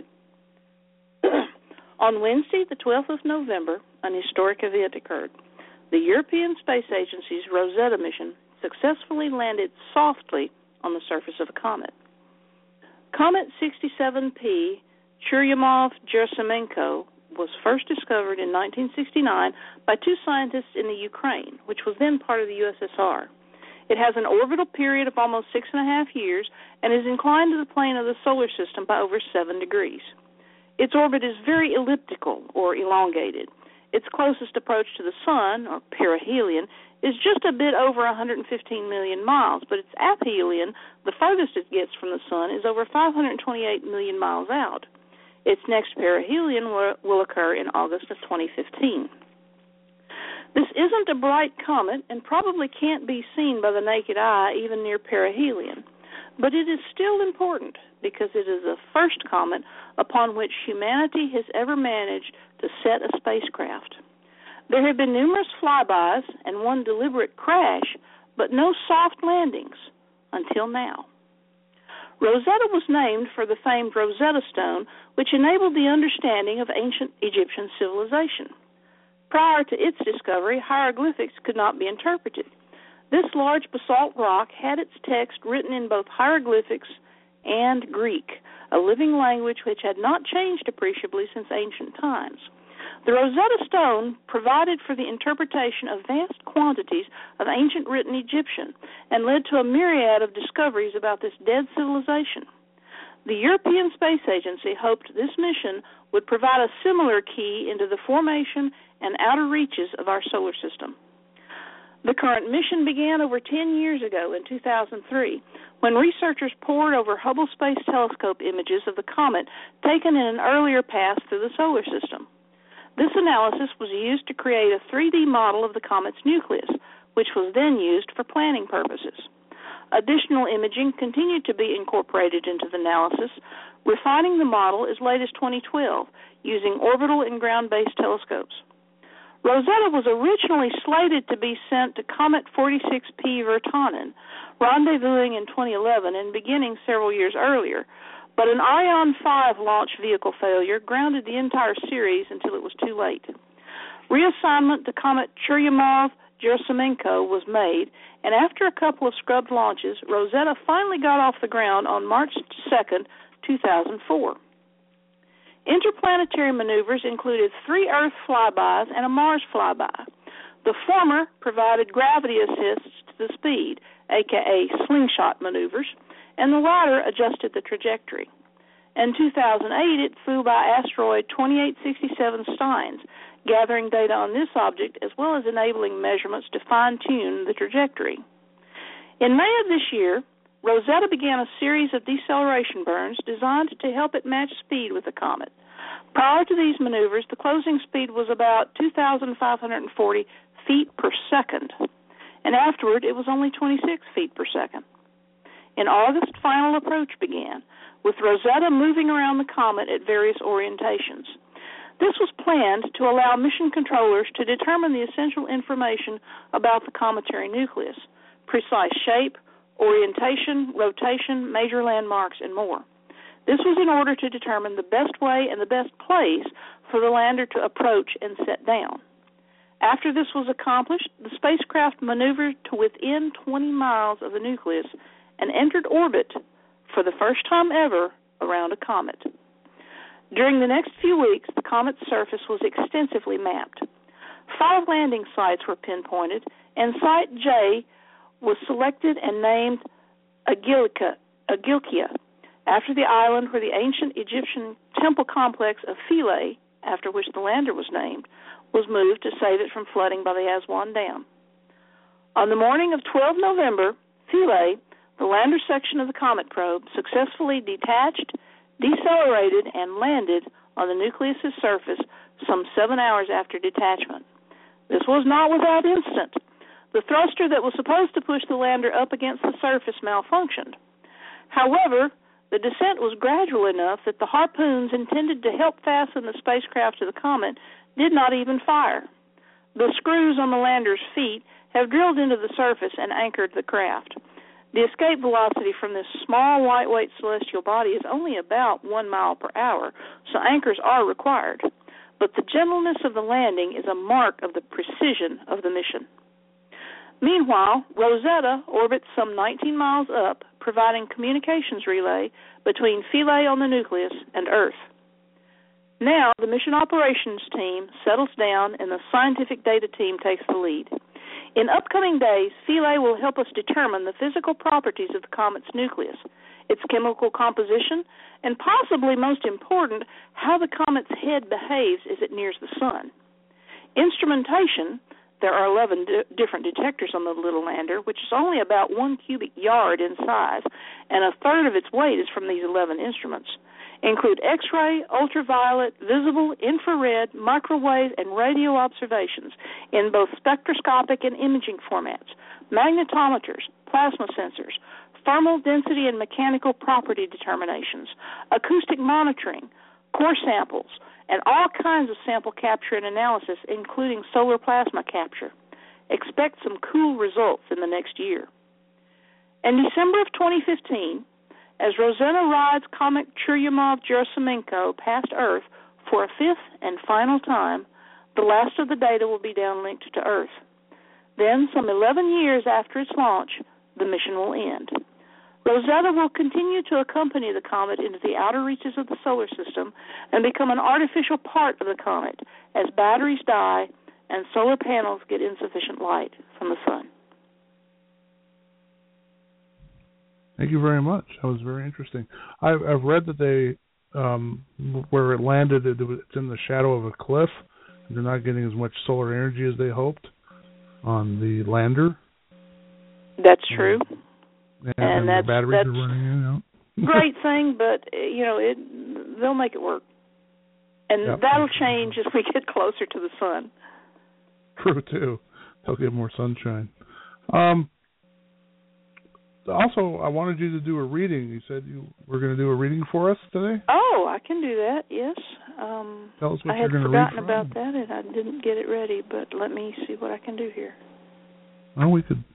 On Wednesday, the 12th of November, an historic event occurred. The European Space Agency's Rosetta mission successfully landed softly on the surface of a comet. Comet 67P Churyumov-Gerasimenko was first discovered in 1969 by two scientists in the Ukraine, which was then part of the USSR. It has an orbital period of almost 6.5 years and is inclined to the plane of the solar system by over 7 degrees. Its orbit is very elliptical or elongated. Its closest approach to the Sun, or perihelion, is just a bit over 115 million miles, but its aphelion, the farthest it gets from the Sun, is over 528 million miles out. Its next perihelion will occur in August of 2015. This isn't a bright comet and probably can't be seen by the naked eye even near perihelion, but it is still important because it is the first comet upon which humanity has ever managed to set a spacecraft. There have been numerous flybys and one deliberate crash, but no soft landings, until now. Rosetta was named for the famed Rosetta Stone, which enabled the understanding of ancient Egyptian civilization. Prior to its discovery, hieroglyphics could not be interpreted. This large basalt rock had its text written in both hieroglyphics and Greek, a living language which had not changed appreciably since ancient times. The Rosetta Stone provided for the interpretation of vast quantities of ancient written Egyptian and led to a myriad of discoveries about this dead civilization. The European Space Agency hoped this mission would provide a similar key into the formation and outer reaches of our solar system. The current mission began over 10 years ago in 2003 when researchers pored over Hubble Space Telescope images of the comet taken in an earlier pass through the solar system. This analysis was used to create a 3D model of the comet's nucleus, which was then used for planning purposes. Additional imaging continued to be incorporated into the analysis, refining the model as late as 2012 using orbital and ground-based telescopes. Rosetta was originally slated to be sent to Comet 46P Virtanen, rendezvousing in 2011 and beginning several years earlier, but an Ariane 5 launch vehicle failure grounded the entire series until it was too late. Reassignment to Comet Churyumov-Gerasimenko was made, and after a couple of scrubbed launches, Rosetta finally got off the ground on March 2, 2004. Interplanetary maneuvers included 3 Earth flybys and a Mars flyby. The former provided gravity assists to the speed, aka slingshot maneuvers, and the latter adjusted the trajectory. In 2008, it flew by asteroid 2867 Steins, gathering data on this object as well as enabling measurements to fine-tune the trajectory. In May of this year, Rosetta began a series of deceleration burns designed to help it match speed with the comet. Prior to these maneuvers, the closing speed was about 2,540 feet per second, and afterward it was only 26 feet per second. In August, final approach began, with Rosetta moving around the comet at various orientations. This was planned to allow mission controllers to determine the essential information about the cometary nucleus, precise shape, orientation, rotation, major landmarks, and more. This was in order to determine the best way and the best place for the lander to approach and set down. After this was accomplished, the spacecraft maneuvered to within 20 miles of the nucleus and entered orbit for the first time ever around a comet. During the next few weeks, the comet's surface was extensively mapped. 5 landing sites were pinpointed, and Site J was selected and named Agilkia, after the island where the ancient Egyptian temple complex of Philae, after which the lander was named, was moved to save it from flooding by the Aswan Dam. On the morning of 12 November, Philae, the lander section of the comet probe, successfully detached, decelerated, and landed on the nucleus's surface some 7 hours after detachment. This was not without incident. The thruster that was supposed to push the lander up against the surface malfunctioned. However, the descent was gradual enough that the harpoons intended to help fasten the spacecraft to the comet did not even fire. The screws on the lander's feet have drilled into the surface and anchored the craft. The escape velocity from this small, lightweight celestial body is only about 1 mile per hour, so anchors are required. But the gentleness of the landing is a mark of the precision of the mission. Meanwhile, Rosetta orbits some 19 miles up, providing communications relay between Philae on the nucleus and Earth. Now, the mission operations team settles down and the scientific data team takes the lead. In upcoming days, Philae will help us determine the physical properties of the comet's nucleus, its chemical composition, and possibly most important, how the comet's head behaves as it nears the sun. Instrumentation, there are 11 different detectors on the little lander, which is only about 1 cubic yard in size, and a third of its weight is from these 11 instruments, include X-ray, ultraviolet, visible, infrared, microwave, and radio observations in both spectroscopic and imaging formats, magnetometers, plasma sensors, thermal density and mechanical property determinations, acoustic monitoring, core samples, and all kinds of sample capture and analysis, including solar plasma capture. Expect some cool results in the next year. In December of 2015, as Rosetta rides comet Churyumov-Gerasimenko past Earth for a fifth and final time, the last of the data will be downlinked to Earth. Then, some 11 years after its launch, the mission will end. Rosetta will continue to accompany the comet into the outer reaches of the solar system and become an artificial part of the comet as batteries die and solar panels get insufficient light from the sun. Thank you very much. That was very interesting. I've read that they, where it landed, it's in the shadow of a cliff. They're not getting as much solar energy as they hoped on the lander. That's true. And the batteries are running out. Great thing, but they'll make it work, and that'll change as we get closer to the sun. True too. They'll get more sunshine. Also, I wanted you to do a reading. You said you were going to do a reading for us today? Oh, I can do that, yes. Tell us what you're going to read. I had forgotten about that, and I didn't get it ready, but let me see what I can do here. Well, we could...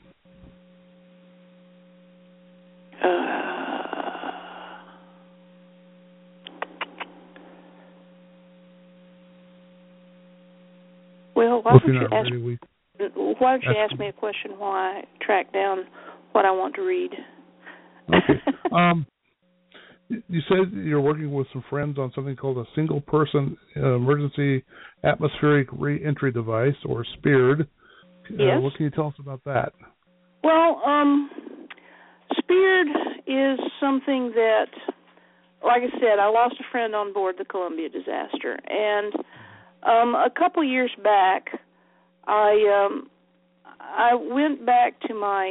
Well, why don't you ask me a question while I track down what I want to read? Okay. You said you're working with some friends on something called a single-person emergency atmospheric re-entry device, or SPEARD. Yes. What can you tell us about that? Well, SPEARD is something that, like I said, I lost a friend on board the Columbia disaster, and a couple years back, I went back to my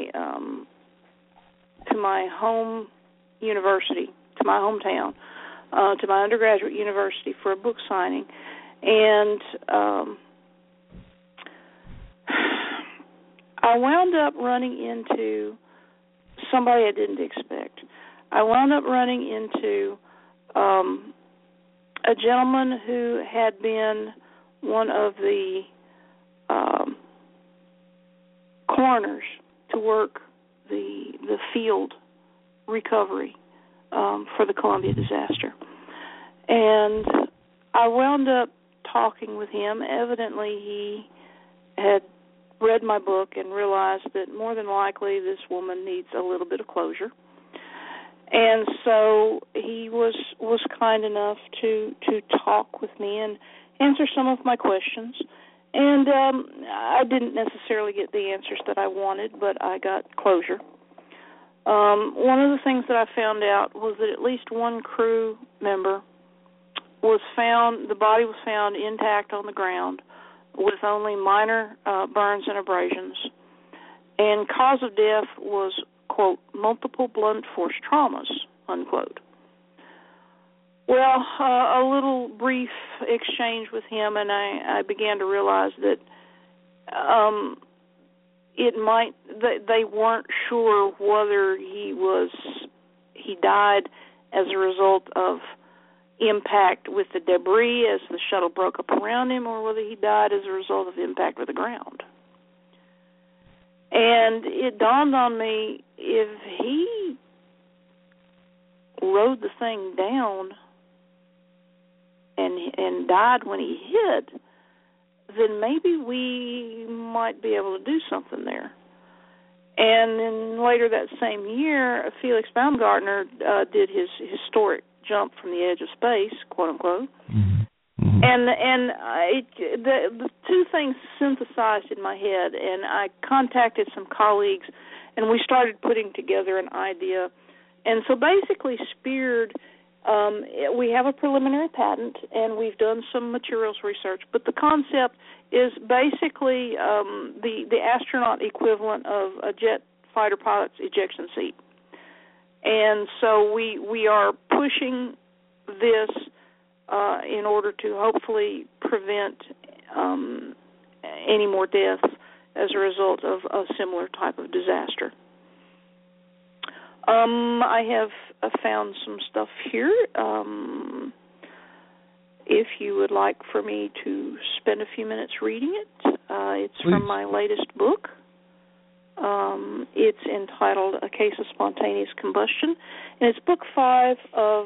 home university, to my hometown, to my undergraduate university for a book signing, and I wound up running into somebody I didn't expect. I wound up running into a gentleman who had been one of the coroners to work the field recovery for the Columbia disaster. And I wound up talking with him. Evidently, he had read my book and realized that more than likely this woman needs a little bit of closure. And so he was kind enough to talk with me and answer some of my questions. And I didn't necessarily get the answers that I wanted, but I got closure. One of the things that I found out was that at least one crew member was found, the body was found intact on the ground with only minor burns and abrasions. And cause of death was, quote, multiple blunt force traumas, unquote. Well, a little brief exchange with him, and I began to realize that they weren't sure whether he died as a result of impact with the debris as the shuttle broke up around him, or whether he died as a result of impact with the ground. And it dawned on me, if he rode the thing down and died when he hit, then maybe we might be able to do something there. And then later that same year, Felix Baumgartner did his historic jump from the edge of space, quote unquote. Mm-hmm. Mm-hmm. And the two things synthesized in my head, and I contacted some colleagues, and we started putting together an idea. And so basically, SPEARD, we have a preliminary patent, and we've done some materials research, but the concept is basically the astronaut equivalent of a jet fighter pilot's ejection seat. And so we are pushing this in order to hopefully prevent any more deaths as a result of a similar type of disaster. I have found some stuff here. If you would like for me to spend a few minutes reading it, it's Please. From my latest book. It's entitled A Case of Spontaneous Combustion, and it's book 5 of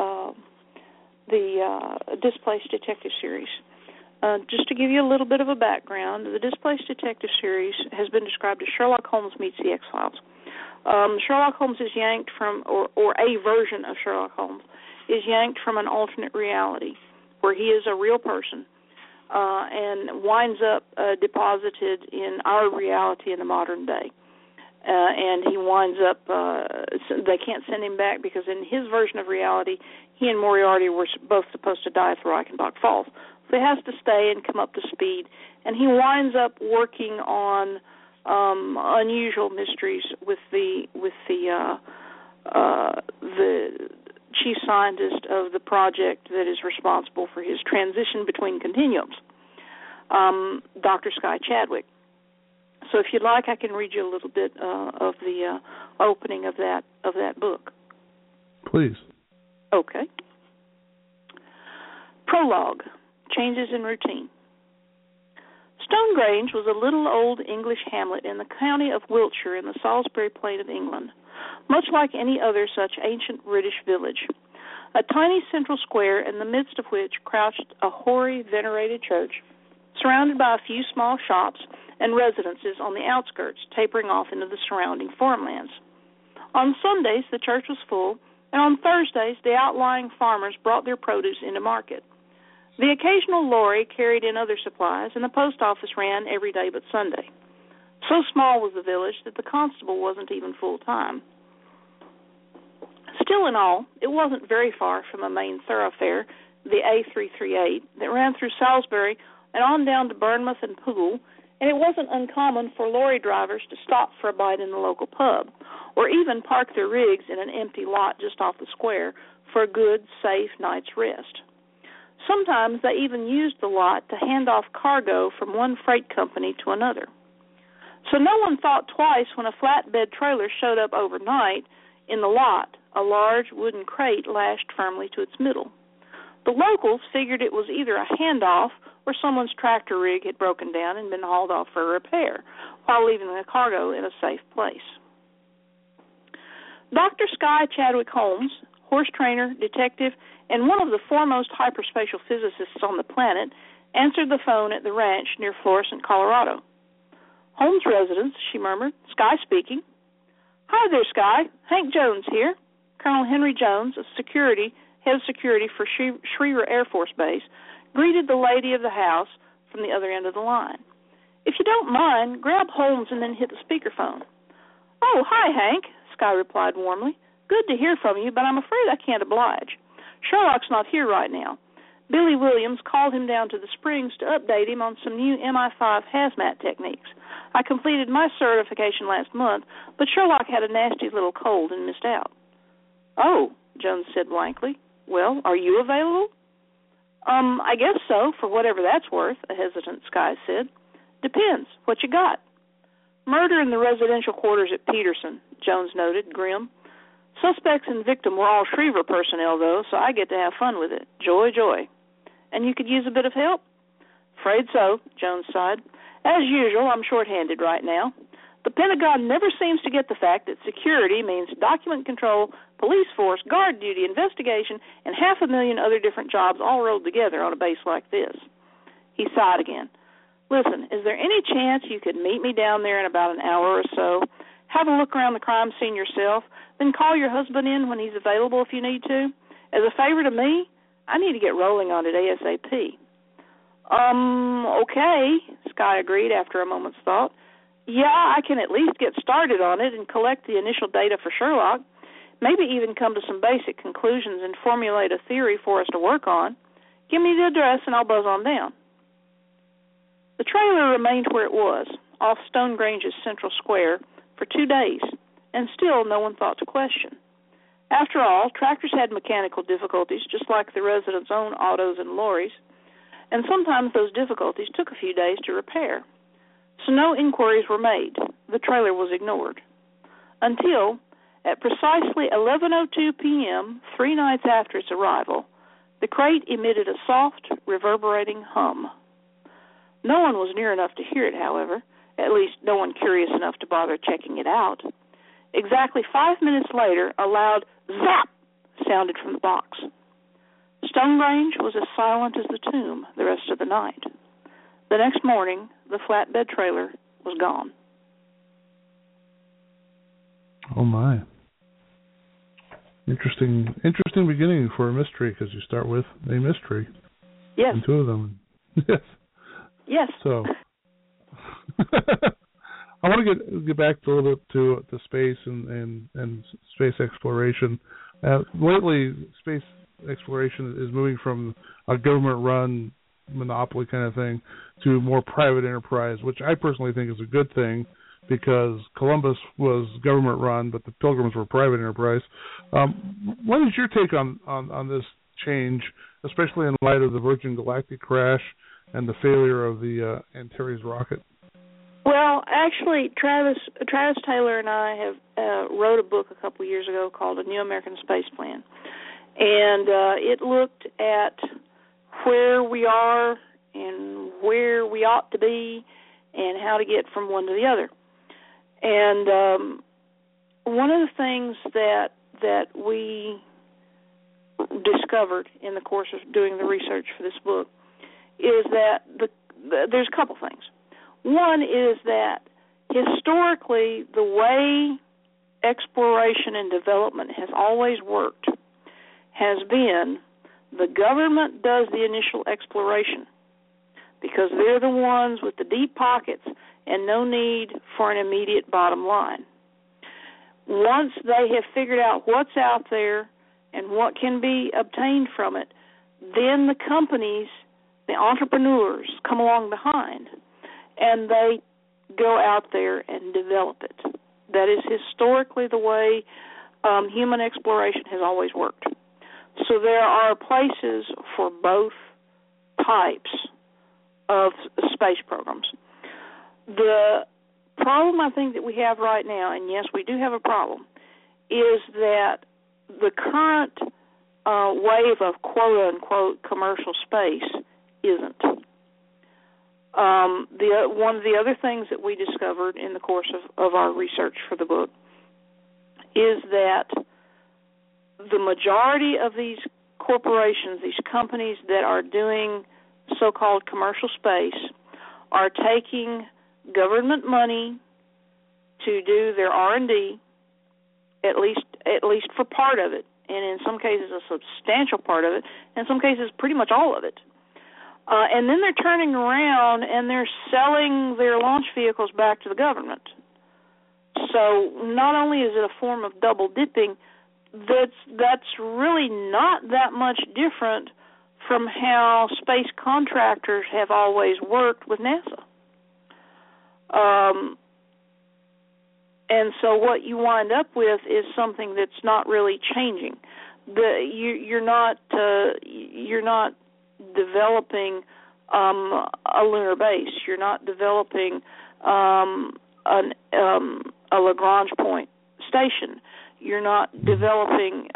the Displaced Detective series. Just to give you a little bit of a background, the Displaced Detective series has been described as Sherlock Holmes meets the X-Files. Sherlock Holmes is yanked from, or a version of Sherlock Holmes, is yanked from an alternate reality where he is a real person and winds up deposited in our reality in the modern day. And he winds up, they can't send him back because in his version of reality, he and Moriarty were both supposed to die at the Reichenbach Falls. So he has to stay and come up to speed, and he winds up working on unusual mysteries with the chief scientist of the project that is responsible for his transition between continuums, Dr. Sky Chadwick. So if you'd like, I can read you a little bit of the opening of that book. Please. Okay. Prologue, Changes in Routine. Stonegrange was a little old English hamlet in the county of Wiltshire in the Salisbury Plain of England, much like any other such ancient British village. A tiny central square in the midst of which crouched a hoary, venerated church, surrounded by a few small shops and residences on the outskirts, tapering off into the surrounding farmlands. On Sundays, the church was full, and on Thursdays, the outlying farmers brought their produce into market. The occasional lorry carried in other supplies, and the post office ran every day but Sunday. So small was the village that the constable wasn't even full-time. Still in all, it wasn't very far from a main thoroughfare, the A338, that ran through Salisbury and on down to Bournemouth and Poole, and it wasn't uncommon for lorry drivers to stop for a bite in the local pub, or even park their rigs in an empty lot just off the square for a good, safe night's rest. Sometimes they even used the lot to hand off cargo from one freight company to another. So no one thought twice when a flatbed trailer showed up overnight in the lot, a large wooden crate lashed firmly to its middle. The locals figured it was either a handoff or someone's tractor rig had broken down and been hauled off for repair, while leaving the cargo in a safe place. Dr. Sky Chadwick Holmes, horse trainer, detective, and one of the foremost hyperspatial physicists on the planet, answered the phone at the ranch near Florissant, Colorado. "Holmes residence," she murmured. "Sky speaking." "Hi there, Sky. Hank Jones here." Colonel Henry Jones, head of security for Schriever Air Force Base, greeted the lady of the house from the other end of the line. "If you don't mind, grab Holmes and then hit the speakerphone." "Oh, hi, Hank," Sky replied warmly. "Good to hear from you, but I'm afraid I can't oblige. Sherlock's not here right now. Billy Williams called him down to the Springs to update him on some new MI5 hazmat techniques. I completed my certification last month, but Sherlock had a nasty little cold and missed out." "Oh," Jones said blankly. "Well, are you available?" I guess so, for whatever that's worth," a hesitant Sky said. "Depends. What you got?" "Murder in the residential quarters at Peterson," Jones noted, grim. "Suspects and victim were all Schriever personnel, though, so I get to have fun with it. Joy, joy." "And you could use a bit of help?" "Afraid so," Jones sighed. "As usual, I'm short-handed right now. The Pentagon never seems to get the fact that security means document control, police force, guard duty, investigation, and 500,000 other different jobs all rolled together on a base like this." He sighed again. "Listen, is there any chance you could meet me down there in about an hour or so? Have a look around the crime scene yourself, then call your husband in when he's available if you need to. As a favor to me, I need to get rolling on it ASAP." Okay, Sky agreed after a moment's thought. "Yeah, I can at least get started on it and collect the initial data for Sherlock. Maybe even come to some basic conclusions and formulate a theory for us to work on. Give me the address and I'll buzz on down." The trailer remained where it was, off Stonegrange's central square, for 2 days, and still no one thought to question. After all, tractors had mechanical difficulties, just like the residents' own autos and lorries, and sometimes those difficulties took a few days to repair. So no inquiries were made. The trailer was ignored. Until, at precisely 11:02 p.m., 3 nights after its arrival, the crate emitted a soft, reverberating hum. No one was near enough to hear it, however, at least no one curious enough to bother checking it out. Exactly 5 minutes later, a loud zap sounded from the box. Stonegrange was as silent as the tomb the rest of the night. The next morning, the flatbed trailer was gone. Oh, my. Interesting beginning for a mystery, because you start with a mystery. Yes. And two of them. Yes. Yes. So, I want to get back a little bit to space and space exploration. Lately, space exploration is moving from a government-run monopoly kind of thing to more private enterprise, which I personally think is a good thing, because Columbus was government-run, but the Pilgrims were private enterprise. What is your take on this change, especially in light of the Virgin Galactic crash and the failure of the Antares rocket? Well, actually, Travis Taylor and I have wrote a book a couple years ago called A New American Space Plan, and it looked at where we are and where we ought to be and how to get from one to the other. And one of the things that we discovered in the course of doing the research for this book is that there's a couple things. One is that historically the way exploration and development has always worked has been the government does the initial exploration because they're the ones with the deep pockets and no need for an immediate bottom line. Once they have figured out what's out there and what can be obtained from it, then the companies, the entrepreneurs, come along behind, and they go out there and develop it. That is historically the way human exploration has always worked. So there are places for both types of space programs. The problem I think that we have right now, and yes, we do have a problem, is that the current wave of quote-unquote commercial space isn't. One of the other things that we discovered in the course of our research for the book is that the majority of these corporations, these companies that are doing so-called commercial space, are taking government money to do their R&D, at least for part of it, and in some cases a substantial part of it, in some cases pretty much all of it. And then they're turning around and they're selling their launch vehicles back to the government. So not only is it a form of double dipping, that's really not that much different from how space contractors have always worked with NASA. And so what you wind up with is something that's not really changing. You're not developing a lunar base. You're not developing a Lagrange point station. You're not developing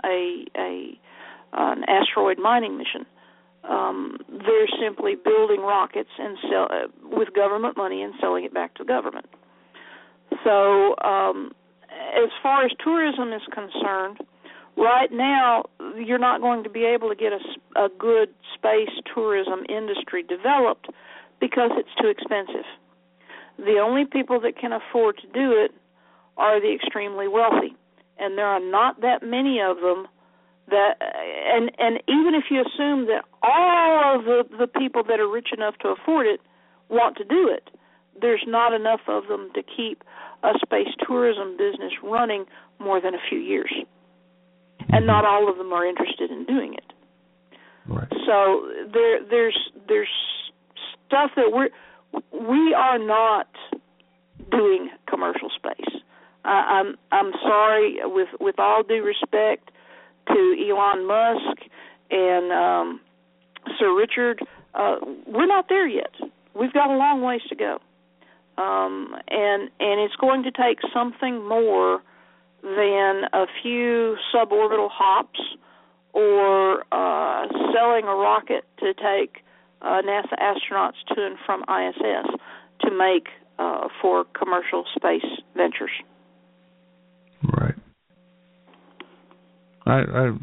an asteroid mining mission. They're simply building rockets and with government money and selling it back to the government. So as far as tourism is concerned, right now you're not going to be able to get a good space tourism industry developed because it's too expensive. The only people that can afford to do it are the extremely wealthy, and there are not that many of them. And even if you assume that all of the people that are rich enough to afford it want to do it, there's not enough of them to keep a space tourism business running more than a few years. And not all of them are interested in doing it. Right. So there's stuff that we are not doing commercial space. I'm sorry, with all due respect to Elon Musk and Sir Richard, we're not there yet. We've got a long ways to go, and it's going to take something more than a few suborbital hops or selling a rocket to take NASA astronauts to and from ISS to make for commercial space ventures. Right. I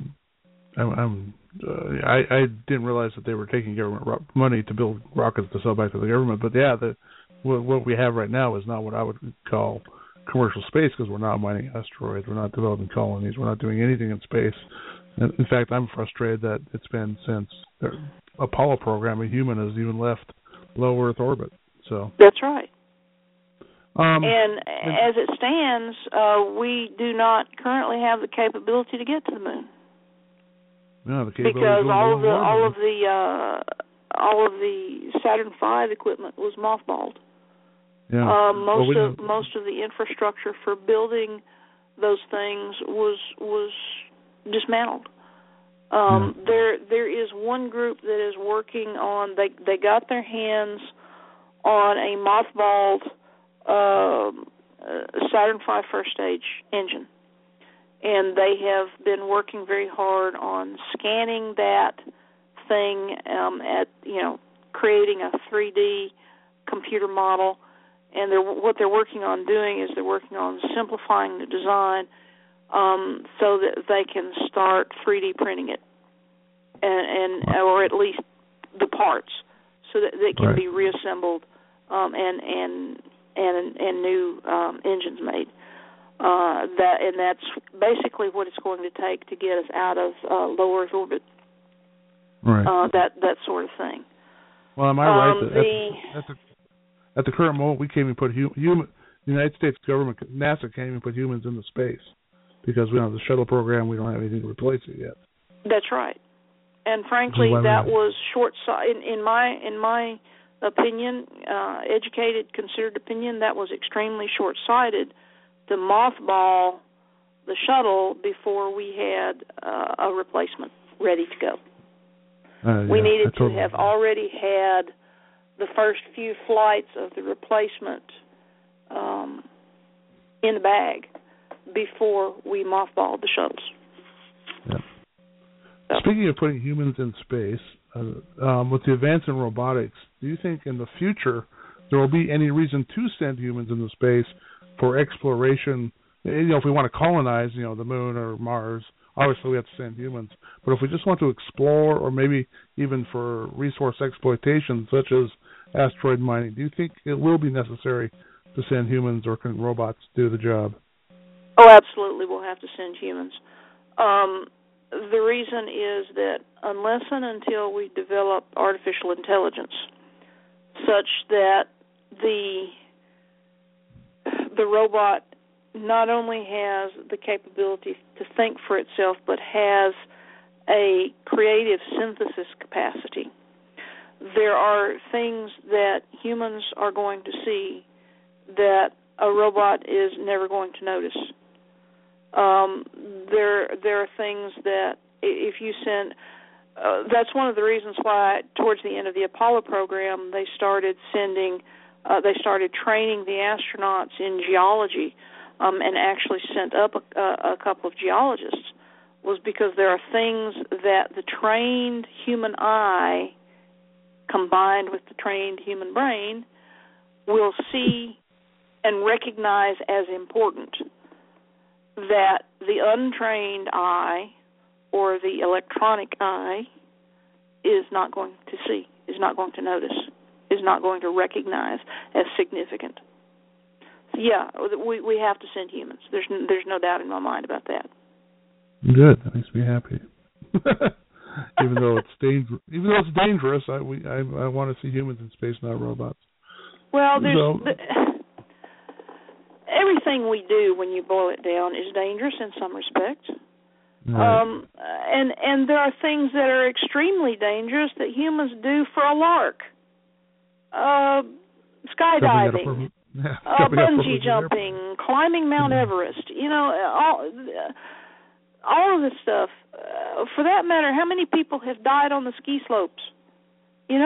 didn't realize that they were taking government money to build rockets to sell back to the government. But yeah, what we have right now is not what I would call commercial space, because we're not mining asteroids, we're not developing colonies, we're not doing anything in space. And in fact, I'm frustrated that it's been since the Apollo program a human has even left low Earth orbit. So that's right. And as it stands, we do not currently have the capability to get to the moon. No, because all of the Saturn V equipment was mothballed. Yeah. Most of the infrastructure for building those things was dismantled. There is one group that is working on. They got their hands on a mothballed Saturn V first stage engine, and they have been working very hard on scanning that thing, creating a 3D computer model. And what they're working on doing is they're working on simplifying the design so that they can start 3D printing it, or at least the parts, so that they can be reassembled and new engines made. That's basically what it's going to take to get us out of low Earth orbit. Right. That sort of thing. Well, am I right that at the current moment we can't even put the United States government, NASA can't even put humans into space because we don't have the shuttle program. We don't have anything to replace it yet. That's right. And frankly, that was short-sighted. In my opinion, educated, considered opinion, that was extremely short-sighted to mothball the shuttle before we had a replacement ready to go. We needed to have already had the first few flights of the replacement in the bag before we mothballed the shuttles. Yeah. So. Speaking of putting humans in space, with the advance in robotics, do you think in the future there will be any reason to send humans into space for exploration? If we want to colonize, the moon or Mars, obviously we have to send humans. But if we just want to explore, or maybe even for resource exploitation, such as asteroid mining, do you think it will be necessary to send humans, or can robots do the job? Oh, absolutely, we'll have to send humans. The reason is that unless and until we develop artificial intelligence such that the robot not only has the capability to think for itself, but has a creative synthesis capacity, there are things that humans are going to see that a robot is never going to notice. There are things that if you send, that's one of the reasons why towards the end of the Apollo program they started training the astronauts in geology, and actually sent up a couple of geologists, was because there are things that the trained human eye combined with the trained human brain will see and recognize as important that the untrained eye or the electronic eye is not going to see, is not going to notice, is not going to recognize as significant. Yeah, we have to send humans. There's no doubt in my mind about that. Good. That makes me happy. Even though it's dangerous, I want to see humans in space, not robots. Well, everything we do, when you boil it down, is dangerous in some respects. Right. And there are things that are extremely dangerous that humans do for a lark. Skydiving, bungee jumping, climbing Mount Everest. All of this stuff. For that matter, how many people have died on the ski slopes? These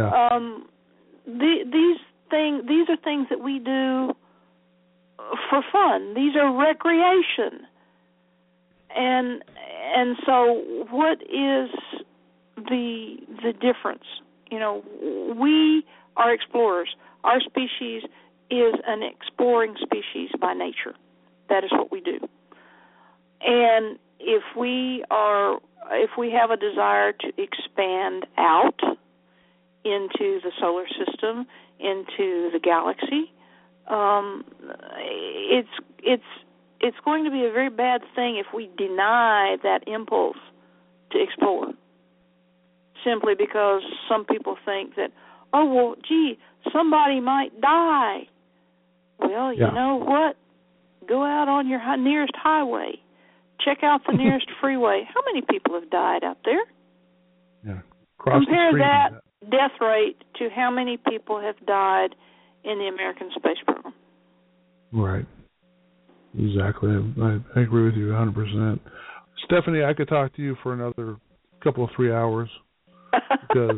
are things that we do for fun. These are recreation. And so what is the difference? We are explorers. Our species is an exploring species by nature. That is what we do. And if we have a desire to expand out into the solar system, into the galaxy, it's going to be a very bad thing if we deny that impulse to explore, simply because some people think that, oh, well, gee, somebody might die. Well, you know what? Go out on your nearest highway. Check out the nearest freeway. How many people have died out there? Yeah. Compare that death rate to how many people have died in the American space program. Right. Exactly. I agree with you 100%. Stephanie, I could talk to you for another couple of 3 hours because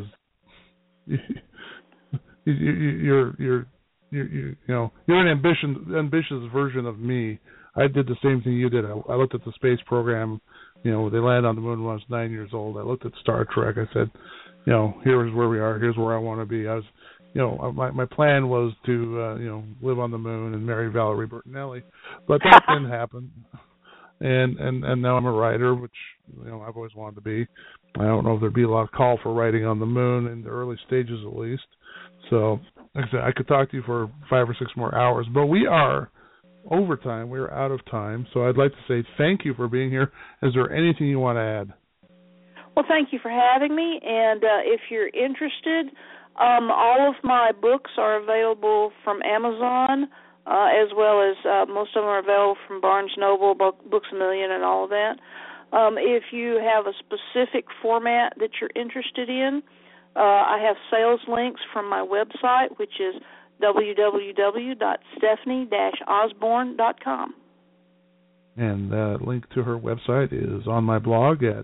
you're an ambitious version of me. I did the same thing you did. I looked at the space program. They landed on the moon when I was 9 years old. I looked at Star Trek. I said, here's where we are. Here's where I want to be. I was, my plan was to, live on the moon and marry Valerie Bertinelli, but that didn't happen. And now I'm a writer, which I've always wanted to be. I don't know if there'd be a lot of call for writing on the moon in the early stages, at least. So, like I said, I could talk to you for 5 or 6 more hours, but we are over time. We're out of time. So I'd like to say thank you for being here. Is there anything you want to add? Well, thank you for having me. And if you're interested, all of my books are available from Amazon, as well as most of them are available from Barnes & Noble, Books A Million, and all of that. If you have a specific format that you're interested in, I have sales links from my website, which is www.stephanie-osborne.com. And the link to her website is on my blog at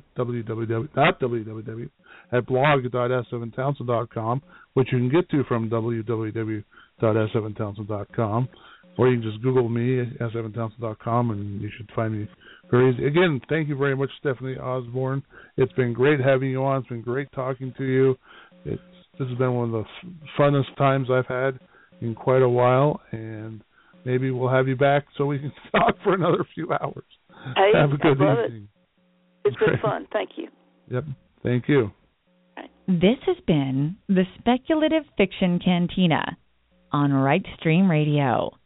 blog.s7townsend.com, which you can get to from www.s7townsend.com, or you can just Google me, s7townsend.com, and you should find me very easy. Again, thank you very much, Stephanie Osborne. It's been great having you on. It's been great talking to you. This has been one of the funnest times I've had in quite a while, and maybe we'll have you back so we can talk for another few hours. Hey, have a good evening. It's been fun. Thank you. Yep. Thank you. This has been the Speculative Fiction Cantina on Right Stream Radio.